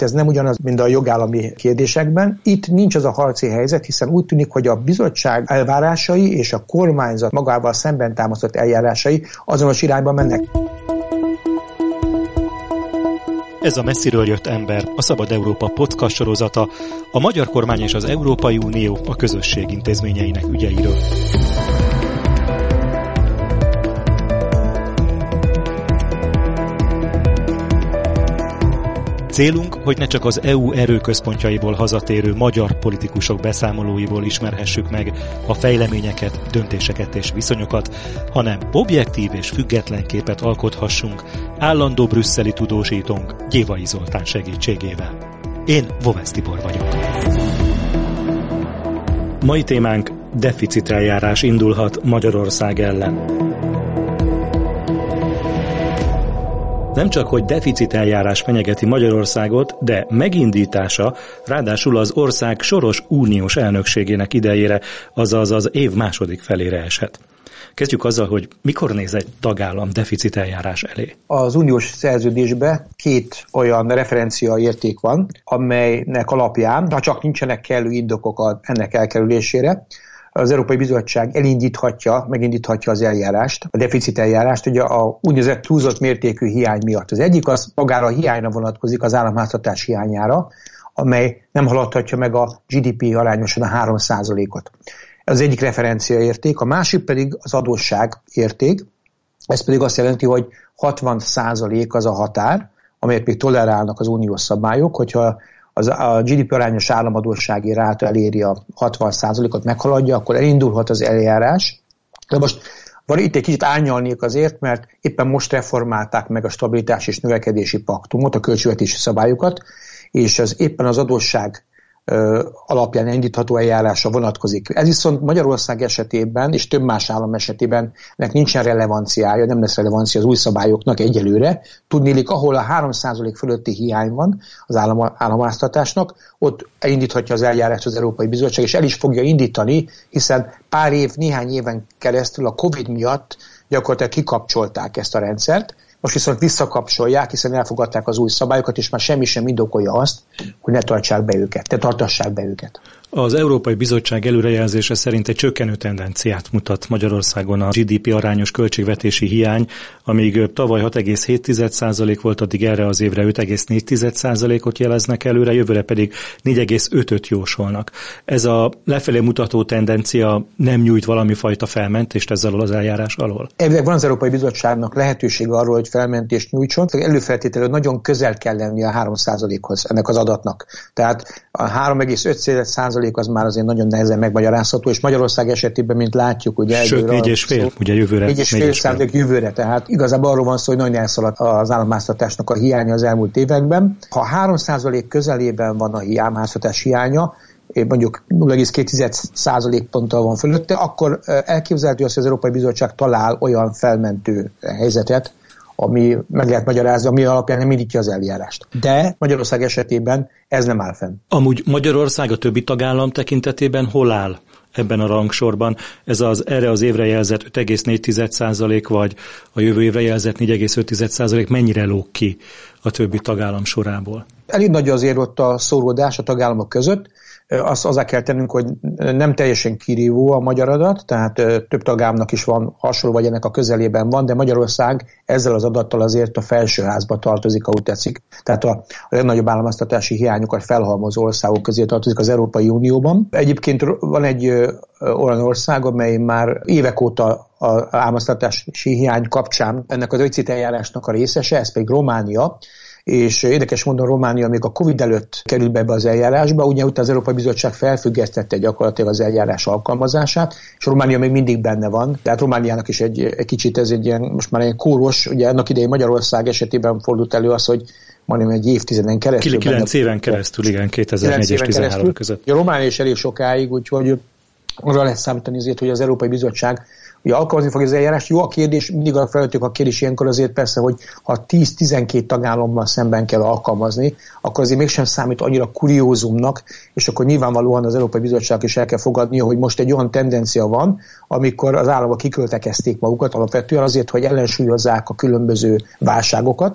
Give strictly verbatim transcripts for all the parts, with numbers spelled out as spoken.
Ez nem ugyanaz, mint a jogállami kérdésekben. Itt nincs az a harci helyzet, hiszen úgy tűnik, hogy a bizottság elvárásai és a kormányzat magával szemben támasztott eljárásai azonos irányba mennek. Ez a Messziről jött ember, a Szabad Európa podcast sorozata, a magyar kormány és az Európai Unió a közösség intézményeinek ügyeiről. Célunk, hogy ne csak az é u erőközpontjaiból hazatérő magyar politikusok beszámolóiból ismerhessük meg a fejleményeket, döntéseket és viszonyokat, hanem objektív és független képet alkothassunk állandó brüsszeli tudósítónk Gyévai Zoltán segítségével. Én Vovesz Tibor vagyok. Mai témánk: deficiteljárás indulhat Magyarország ellen. Nem csak, hogy deficiteljárás fenyegeti Magyarországot, de megindítása ráadásul az ország soros uniós elnökségének idejére, azaz az év második felére esett. Kezdjük azzal, hogy mikor néz egy tagállam deficiteljárás elé? Az uniós szerződésben két olyan referenciaérték van, amelynek alapján, ha csak nincsenek kellő indokok ennek elkerülésére, az Európai Bizottság elindíthatja, megindíthatja az eljárást, a deficiteljárást, ugye a úgynevezett túlzott mértékű hiány miatt. Az egyik az magára a hiányra vonatkozik, az államháztartás hiányára, amely nem haladhatja meg a gé dé pé arányosan a három százalékot. Ez az egyik referenciaérték, a másik pedig az adósság érték, ez pedig azt jelenti, hogy hatvan százalék az a határ, amelyet még tolerálnak az uniós szabályok, hogyha az a gé dé pé arányos államadóssági ráta eléri a hatvan százalékot, meghaladja, akkor elindulhat az eljárás. De most van itt egy kicsit árnyalnék azért, mert éppen most reformálták meg a stabilitás és növekedési paktumot, a költségvetési szabályokat, és az éppen az adósság alapján indítható eljárásra vonatkozik. Ez viszont Magyarország esetében és több más állam esetében nek nincsen relevanciája, nem lesz relevancia az új szabályoknak egyelőre. Tudnélik, ahol a három százalék fölötti hiány van az állam, államháztartásnak, ott elindíthatja az eljárást az Európai Bizottság, és el is fogja indítani, hiszen pár év, néhány éven keresztül a Covid miatt gyakorlatilag kikapcsolták ezt a rendszert. Most viszont visszakapcsolják, hiszen elfogadták az új szabályokat, és már semmi sem indokolja azt, hogy ne tartsák be őket, ne tartassák be őket. Az Európai Bizottság előrejelzése szerint egy csökkenő tendenciát mutat Magyarországon a gé dé pé arányos költségvetési hiány, amíg tavaly hat egész hét százalék volt, addig erre az évre öt egész négy százalékot jeleznek előre, jövőre pedig négy egész ötöt jósolnak. Ez a lefelé mutató tendencia nem nyújt valami fajta felmentést ezzel az eljárás alól? Elvileg van az Európai Bizottságnak lehetősége arról, hogy felmentést nyújtson, előfeltételő nagyon közel kell lenni a három százalékhoz ennek az adatnak. Tehát a három egész öt százalék az már azért nagyon nehezen megmagyarázható, és Magyarország esetében, mint látjuk, ugye... Sőt, négy és fél, ugye jövőre. négy és fél százalék jövőre, tehát igazából arról van szó, hogy nagyon elszaladt az államháztartásnak a hiánya az elmúlt években. Ha három százalék közelében van a államháztartás hiánya, mondjuk nulla egész két százalékponttal van fölötte, akkor elképzelhető az, hogy az Európai Bizottság talál olyan felmentő helyzetet, ami meg lehet magyarázni, ami alapján nem indítja az eljárást. De Magyarország esetében ez nem áll fenn. Amúgy Magyarország a többi tagállam tekintetében hol áll ebben a rangsorban? Ez az erre az évre jelzett öt egész négy százalék, vagy a jövő évre jelzett négy egész öt százalék mennyire lóg ki a többi tagállam sorából? Elég nagy azért ott a szóródás a tagállamok között. Azt azzá kell tennünk, hogy nem teljesen kirívó a magyar adat, tehát több tagállamnak is van hasonló, vagy ennek a közelében van, de Magyarország ezzel az adattal azért a felsőházba tartozik, ahogy tetszik. Tehát a, a legnagyobb államháztartási hiányokat felhalmozó országok közé tartozik az Európai Unióban. Egyébként van egy olyan ország, amely már évek óta az államháztartási hiány kapcsán ennek az deficiteljárásnak a részese, ez pedig Románia. És érdekes módon Románia még a Covid előtt került be ebbe az eljárásba, ugye utána az Európai Bizottság felfüggesztette gyakorlatilag az eljárás alkalmazását, és Románia még mindig benne van. Tehát Romániának is egy, egy kicsit ez egy ilyen, most már egy kóros, ugye annak idején Magyarország esetében fordult elő az, hogy majdnem egy évtizeden keresztül. Kilenc éven keresztül, igen, kétezer-négy és tizenhárom között. A Románia is elég sokáig, úgyhogy arra lehet számítani azért, hogy az Európai Bizottság ugye alkalmazni fog az eljárást. Jó a kérdés, mindig a felvettük a kérdés ilyenkor azért persze, hogy ha tíz-tizenkét tagállammal szemben kell alkalmazni, akkor azért mégsem számít annyira kuriózumnak, és akkor nyilvánvalóan az Európai Bizottság is el kell fogadnia, hogy most egy olyan tendencia van, amikor az államok kiköltekezték magukat alapvetően azért, hogy ellensúlyozzák a különböző válságokat.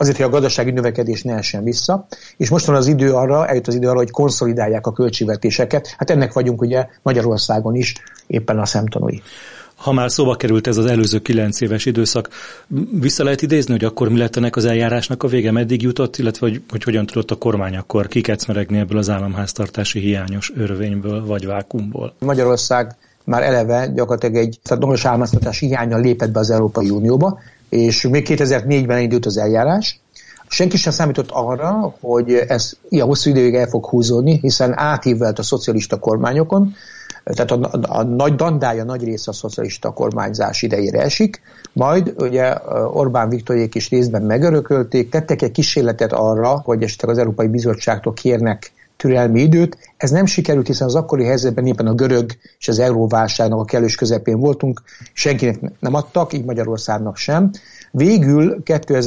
azért, hogy a gazdasági növekedés ne essen vissza, és most van az idő arra, eljött az idő arra, hogy konszolidálják a költségvetéseket. Hát ennek vagyunk ugye Magyarországon is éppen a szemtanúi. Ha már szóba került ez az előző kilenc éves időszak, vissza lehet idézni, hogy akkor mi lett ennek az eljárásnak a vége, meddig jutott, illetve hogy, hogy hogyan tudott a kormány akkor kikecmeregni ebből az államháztartási hiányos örvényből vagy vákumból? Magyarország már eleve gyakorlatilag egy normális államháztartási hiánnyal lépett be az Európai Unióba, és még kétezer-négyben indult az eljárás. Senki sem számított arra, hogy ez ilyen hosszú időig el fog húzódni, hiszen átívelt a szocialista kormányokon, tehát a, a, a nagy dandája nagy része a szocialista kormányzás idejére esik, majd ugye Orbán Viktorék is részben megörökölték, tettek egy kísérletet arra, hogy esetleg az Európai Bizottságtól kérnek türelmi időt. Ez nem sikerült, hiszen az akkori helyzetben éppen a görög és az euróválságnak a kellős közepén voltunk, senkinek nem adtak, így Magyarországnak sem. Végül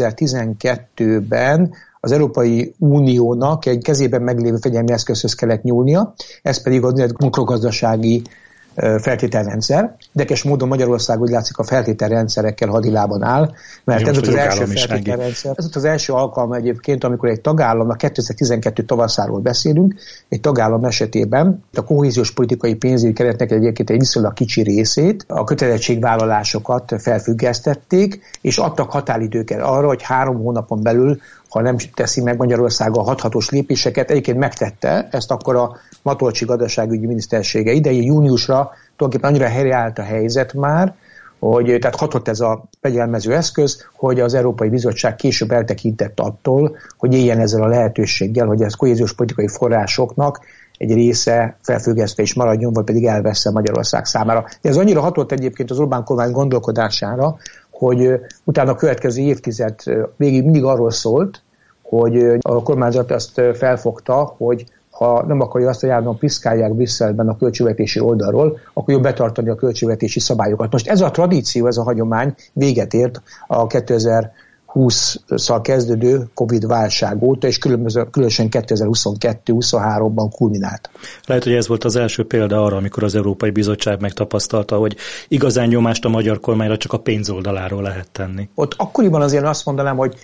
kétezer-tizenkettőben az Európai Uniónak egy kezében meglévő fegyelmi eszközhöz kellett nyúlnia, ez pedig az makrogazdasági feltételrendszer. Érdekes módon Magyarország úgy látszik a feltételrendszerekkel hadilában áll, mert ez az első feltételrendszer. Ez az első alkalma egyébként, amikor egy tagállam, a kétezer-tizenkettő tavaszáról beszélünk, egy tagállam esetében a kohéziós politikai pénzügyi keretnek egyébként egy viszonylag kicsi részét, a kötelezettségvállalásokat felfüggesztették, és adtak határidőket arra, hogy három hónapon belül, ha nem teszi meg Magyarország a hathatós lépéseket, egyébként megtette, ezt akkor a Matolcsy gazdaságügyi minisztersége idején júniusra tulajdonképpen annyira helyreállt a helyzet már, hogy tehát hatott ez a fegyelmező eszköz, hogy az Európai Bizottság később eltekintett attól, hogy éljen ezzel a lehetőséggel, hogy ez kohéziós politikai forrásoknak egy része felfüggesztve is maradjon, vagy pedig elvessze Magyarország számára. De ez annyira hatott egyébként az Orbán kormány gondolkodására, hogy utána a következő évtized végig mindig arról szólt, hogy a kormányzat azt felfogta, hogy ha nem akarja azt, hogy állandóan piszkálják Brüsszelben a költségvetési oldalról, akkor jobb betartani a költségvetési szabályokat. Most ez a tradíció, ez a hagyomány véget ért a kétezer-húszszal kezdődő Covid válság óta, és különösen kétezer-huszonkettő-huszonháromban kulminált. Lehet, hogy ez volt az első példa arra, amikor az Európai Bizottság megtapasztalta, hogy igazán nyomást a magyar kormányra csak a pénz oldaláról lehet tenni. Ott akkoriban azért azt mondanám, hogy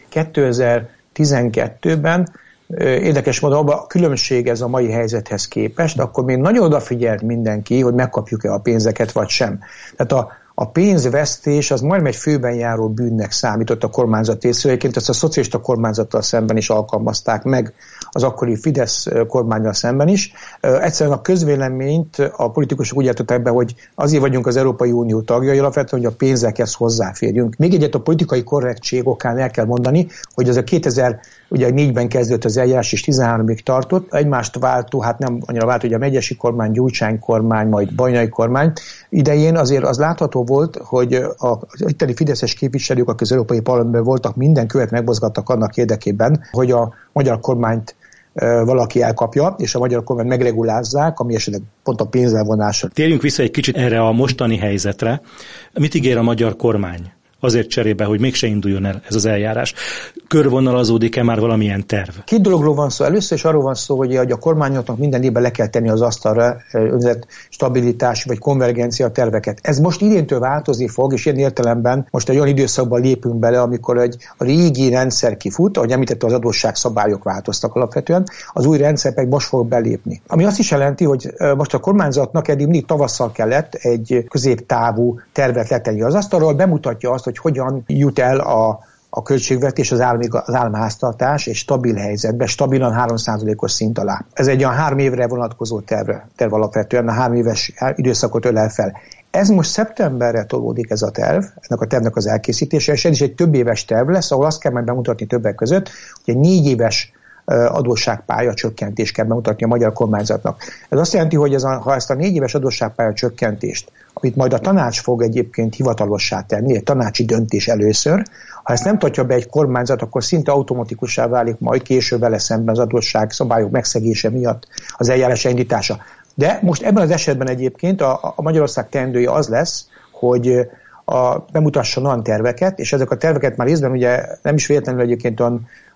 kétezer-tizenkettőben érdekes módon abban a különbség ez a mai helyzethez képest, de akkor még nagyon odafigyelt mindenki, hogy megkapjuk-e a pénzeket, vagy sem. Tehát a, a pénzvesztés az majdnem egy főben járó bűnnek számított a kormányzat részéről. Egyébként ezt a szocialista kormányzattal szemben is alkalmazták meg, az akkori Fidesz kormánnyal szemben is. Egyszerűen a közvéleményt a politikusok úgy értettek be, hogy azért vagyunk az Európai Unió tagjai alapvetően, hogy a pénzekhez hozzáférjünk. Még egyet a politikai korrektség okán el kell mondani, hogy az a kétezer-négyben kezdődött az eljárás, és tizenháromig tartott. Egymást váltó, hát nem annyira váltó, hogy a megyesi kormány, Gyurcsány kormány, majd Bajnai kormány idején azért az látható volt, hogy az itteni fideszes képviselők, akik az Európai Parlamentben voltak, minden követ megmozgattak annak érdekében, hogy a magyar kormányt valaki elkapja, és a magyar kormány megregulázzák, ami esetleg pont a pénzelvonásra. Térjünk vissza egy kicsit erre a mostani helyzetre. Mit ígér a magyar kormány? Azért cserébe, hogy mégse induljon el ez az eljárás. Körvonalazódik-e már valamilyen terv? Két dologról van szó. Először is arról van szó, hogy a kormányoknak minden évben le kell tenni az asztalra stabilitási vagy konvergencia terveket. Ez most idéntől változni fog, és ilyen értelemben most egy olyan időszakban lépünk bele, amikor egy, a régi rendszer kifut, ahogy említette, az adósságszabályok változtak alapvetően, az új rendszer meg most fog belépni. Ami azt is jelenti, hogy most a kormányzatnak eddig mindig tavasszal kellett egy középtávú tervet letenni az asztalról, bemutatja azt, hogy hogyan jut el a, a költségvetés, az, állami, az államháztartás egy stabil helyzetbe, stabilan három százalékos szint alá. Ez egy olyan három évre vonatkozó terv, terv alapvetően, a három éves időszakot ölel fel. Ez most szeptemberre tolódik ez a terv, ennek a tervnek az elkészítése, és ez is egy több éves terv lesz, ahol azt kell majd bemutatni többek között, hogy egy négy éves adósságpálya csökkentést kell bemutatni a magyar kormányzatnak. Ez azt jelenti, hogy ez a, ha ezt a négy éves adósságpálya csökkentést, amit majd a tanács fog egyébként hivatalossá tenni, egy tanácsi döntés először, ha ezt nem tartja be egy kormányzat, akkor szinte automatikussá válik majd később vele szemben az adósság szabályok megszegése miatt az eljárás indítása. De most ebben az esetben egyébként a, a Magyarország teendője az lesz, hogy a, bemutasson olyan terveket, és ezek a terveket már részben ugye nem is véletlenül egyébként olyan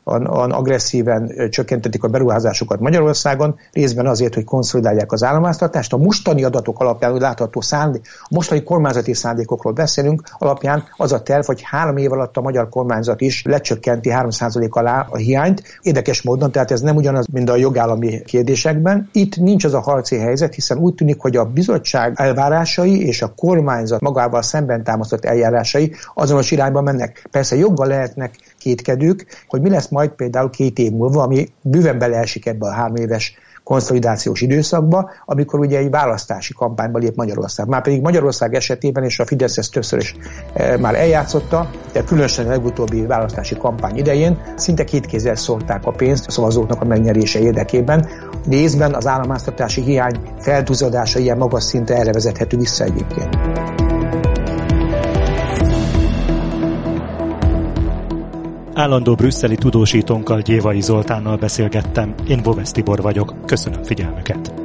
agresszíven csökkentették a beruházásokat Magyarországon, részben azért, hogy konszolidálják az államháztartást. A mostani adatok alapján, hogy látható szándék, a mostani kormányzati szándékokról beszélünk, alapján az a terv, hogy három év alatt a magyar kormányzat is lecsökkenti három százalék alá a hiányt. Érdekes módon, tehát ez nem ugyanaz, mint a jogállami kérdésekben. Itt nincs az a harci helyzet, hiszen úgy tűnik, hogy a bizottság elvárásai és a kormányzat magával szemben támasztott eljárásai azonos irányba mennek. Persze joggal lehetnek kétkedők, hogy mi lesz majd például két év múlva, ami bőven beleesik ebbe a három éves konszolidációs időszakba, amikor ugye egy választási kampányba lép Magyarország. Márpedig Magyarország esetében, és a Fidesz ezt többször is e, már eljátszotta, de különösen a legutóbbi választási kampány idején szinte két kézzel szórták a pénzt a szavazóknak a megnyerése érdekében. Részben az államháztartási hiány felduzadása ilyen magas szintre erre vezethető vissza egyébként. Állandó brüsszeli tudósítónkkal, Gyévai Zoltánnal beszélgettem. Én Bovesz Tibor vagyok. Köszönöm figyelmüket.